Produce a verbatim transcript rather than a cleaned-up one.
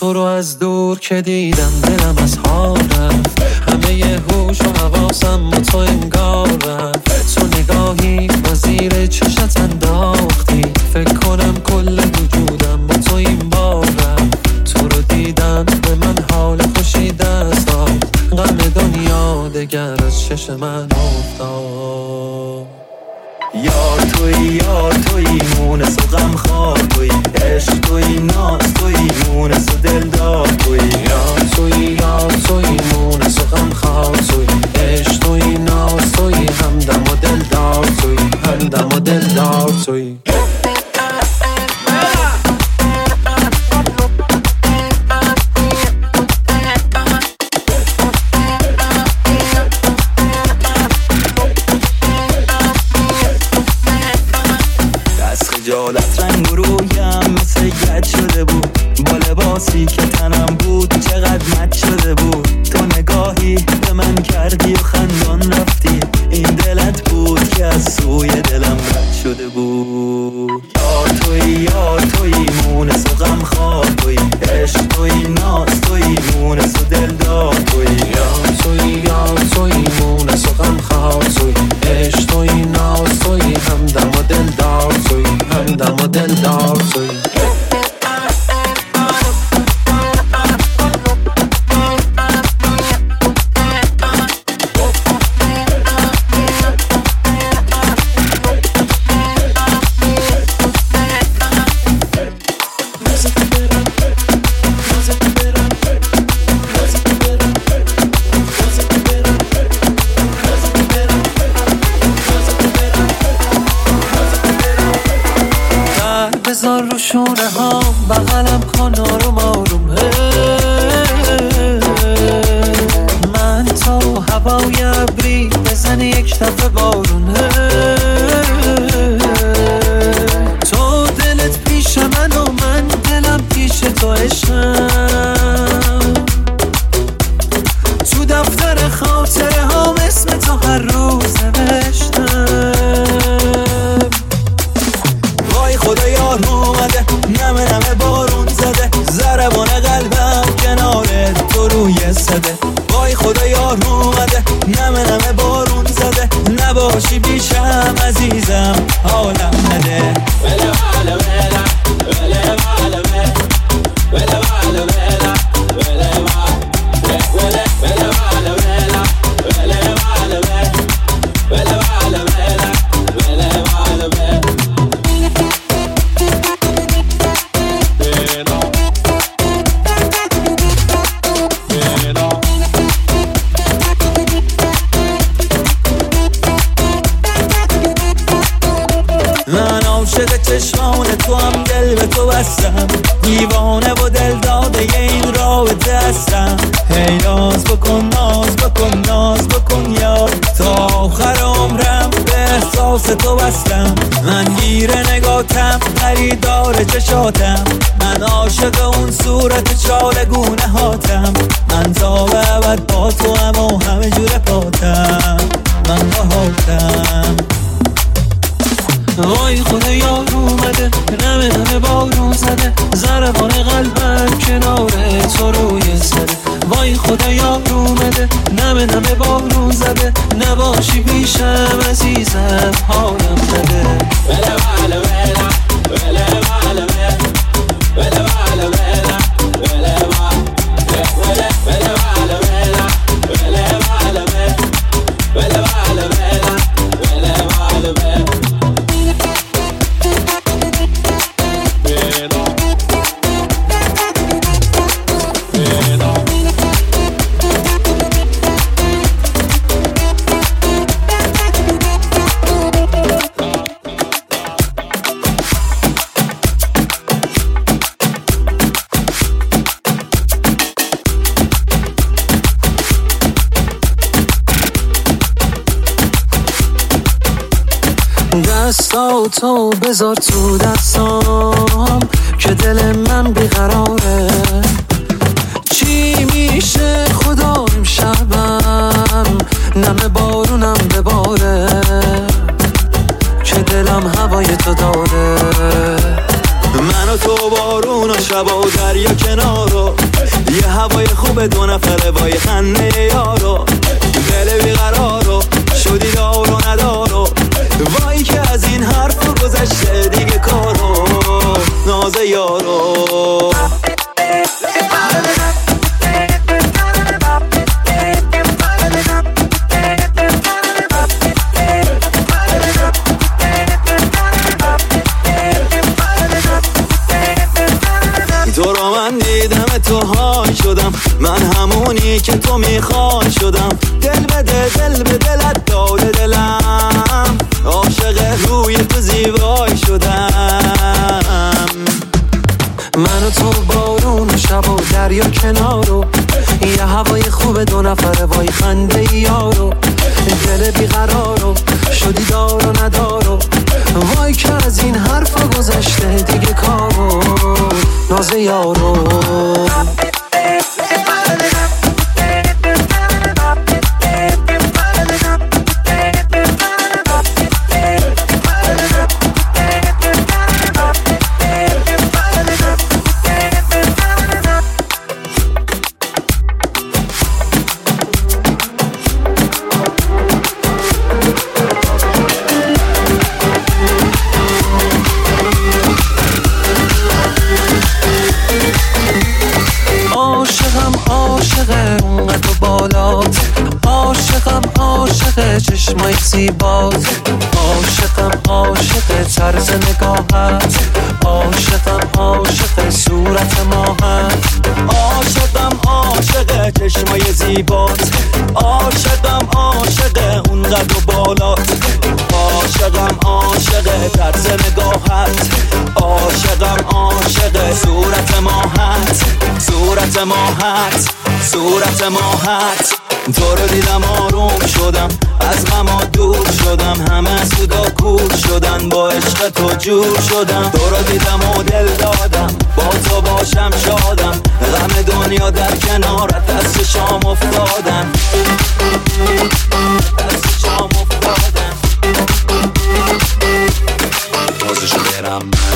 تو رو از دور که دیدم دلم از حال رفت، همه ی هوش و حواسم با تو انگار رفت. تو نگاهی و زیر چشت انداختی، فکر کنم کل وجودم با تو این بار رفت. تو رو دیدم به من حال خوشی دست داد، غم دنیا دگر از چش من افتاد. یار توی یار توی مونس و غم خواه توی، عشق توی ناز توی مونس و دلدار توی. یار توی یار توی مونس و غم خواه توی، عشق توی ناز توی همدم و دلدار توی، همدم و دلدار توی. خجالت رنگ و رویم مثل گد شده بود، با لباسی که تنم بود چقدر مد شده بود. تو نگاهی به من کردی و خندان رفتی، این دلت بود که از سوی دلم رد شده بود. یار توی یار توی مونس و غم خواه توی، عشق توی ناز توی مونس و دلدار توی. یار توی یار توی مونس و غم خواه توی، عشق توی ناز توی همدم و دلدار توی، همدم و دلدار توی. بذار رو شونه ها بغلم کن آروم آروم، من تو هوای ابری بزن یک دفعه بارون. تو دلت پیش من و من دلم پیش تو عشقم، تو دفتر خاطره ها اسم تو هر روز نوشتم. وای خدا یار اومده نمه نمه بارون زده، ضربان قلبم کنار تو روی صده. وای خدا یار اومده نمه نمه بارون زده، نباشی بیشم عزیزم حالم نده. وله وله وله وله وله وله وله وله وله وله وله چشمان تو هم دل به تو بستم، دیوانه و دل داده این رابطه هستم. هی ناز بکن ناز بکن ناز بکن یار، تا آخر عمرم به احساس تو بستم. من گیر نگاتم خریدار چشاتم، من عاشق اون صورت چالگونه هاتم. من تا به ابد با تو هم و همه جور پاتم، من با هاتم. وای خدا یار اومده نمه نمه بارون زده، ضربان قلبم کنار تو روی زده. وای خدا یار اومده نمه نمه بارون زده، نباشی بیشم عزیزم حالم نده. وله وله وله وله وله وله وله وله دستاتو بذار تو دستام که دل من بیقراره. چی میشه خدا امشبم نمه بارونم بباره، که دلم هوای تو داره. منو و تو بارون و شب و دریا کنارو، یه هوای خوب دو نفره وای خنده یارو، دل بیقرارو شدی دار و ندارو، وای که از این حرف گذشته دیگه کارو ناز یارو. تو رو من دیدم تو های شدم، من همونی که تو میخوای شدم، دل بده دل به دلت داده دلم، عاشق روی تو زیبای شدم. من و تو بارون و شب و دریا کنارو، یه هوای خوب دو نفره وای خنده یارو، دل بیقرارو شدی دار و ندارو، وای که از این حرفا گذشته دیگه کارو ناز یارو. عاشق چشمای زیبات، عاشقم عاشق طرز نگاهت، عاشقم عاشق صورت ماهت، عاشقم عاشق چشمای زیبات، عاشقم عاشق اون قد و بالات، عاشقم عاشق طرز نگاهت، عاشقم عاشق صورت ماهت، صورت ماهت، صورت ماهت. تو رو دیدم آروم شدم، از غما دور شدم، همه سودا کور شدن، با عشق تو جور شدم. تو رو دیدم و دل دادم، با تو باشم شادم، غم دنیا در کنارت دست شام افتادم، دست شام افتادم. بازشو برم من